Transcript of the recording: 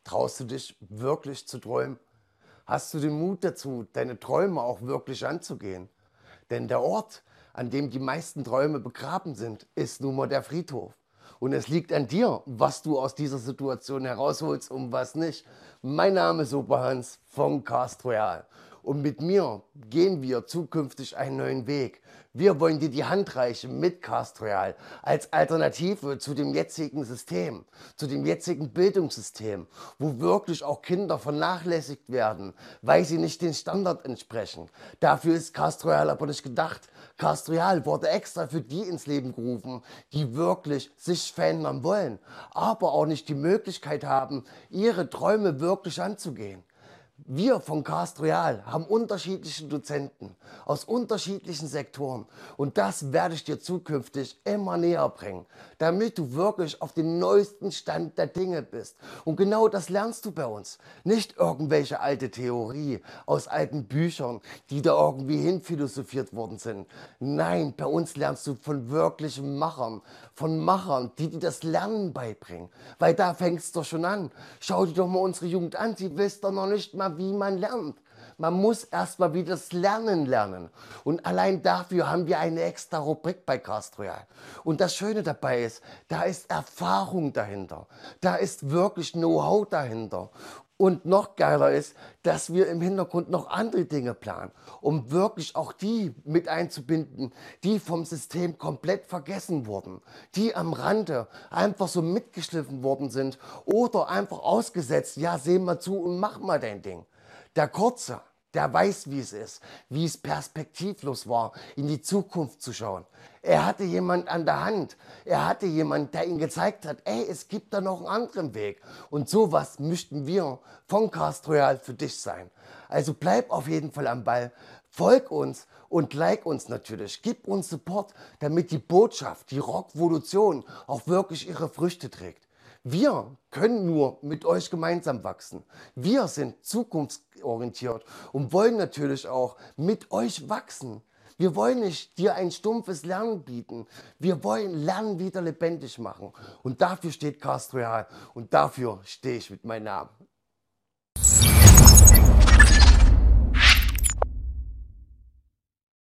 Traust du dich wirklich zu träumen? Hast du den Mut dazu, deine Träume auch wirklich anzugehen? Denn der Ort, an dem die meisten Träume begraben sind, ist nun mal der Friedhof. Und es liegt an dir, was du aus dieser Situation herausholst und was nicht. Mein Name ist Opa Hans von Cast Royal. Und mit mir gehen wir zukünftig einen neuen Weg. Wir wollen dir die Hand reichen mit Cast Royal als Alternative zu dem jetzigen System, zu dem jetzigen Bildungssystem, wo wirklich auch Kinder vernachlässigt werden, weil sie nicht den Standard entsprechen. Dafür ist Cast Royal aber nicht gedacht. Cast Royal wurde extra für die ins Leben gerufen, die wirklich sich verändern wollen, aber auch nicht die Möglichkeit haben, ihre Träume wirklich anzugehen. Wir von Cast Royal haben unterschiedliche Dozenten aus unterschiedlichen Sektoren und das werde ich dir zukünftig immer näher bringen, damit du wirklich auf dem neuesten Stand der Dinge bist. Und genau das lernst du bei uns. Nicht irgendwelche alte Theorie aus alten Büchern, die da irgendwie hinphilosophiert worden sind. Nein, bei uns lernst du von wirklichen Machern, von Machern, die dir das Lernen beibringen. Weil da fängt es doch schon an. Schau dir doch mal unsere Jugend an, sie wisst doch noch nicht mal, wie man lernt. Man muss erstmal wieder das Lernen lernen. Und allein dafür haben wir eine extra Rubrik bei Cast Royal. Und das Schöne dabei ist, da ist Erfahrung dahinter. Da ist wirklich Know-how dahinter. Und noch geiler ist, dass wir im Hintergrund noch andere Dinge planen, um wirklich auch die mit einzubinden, die vom System komplett vergessen wurden, die am Rande einfach so mitgeschliffen worden sind oder einfach ausgesetzt, ja, seh mal zu und mach mal dein Ding. Der Kurze, der weiß, wie es ist, wie es perspektivlos war, in die Zukunft zu schauen. Er hatte jemand an der Hand, er hatte jemand, der ihm gezeigt hat, ey, es gibt da noch einen anderen Weg. Und sowas möchten wir von Cast Royal für dich sein. Also bleib auf jeden Fall am Ball, folg uns und like uns natürlich, gib uns Support, damit die Botschaft, die Rockvolution auch wirklich ihre Früchte trägt. Wir können nur mit euch gemeinsam wachsen. Wir sind zukunftsorientiert und wollen natürlich auch mit euch wachsen. Wir wollen nicht dir ein stumpfes Lernen bieten. Wir wollen Lernen wieder lebendig machen. Und dafür steht Cast Royal und dafür stehe ich mit meinem Namen.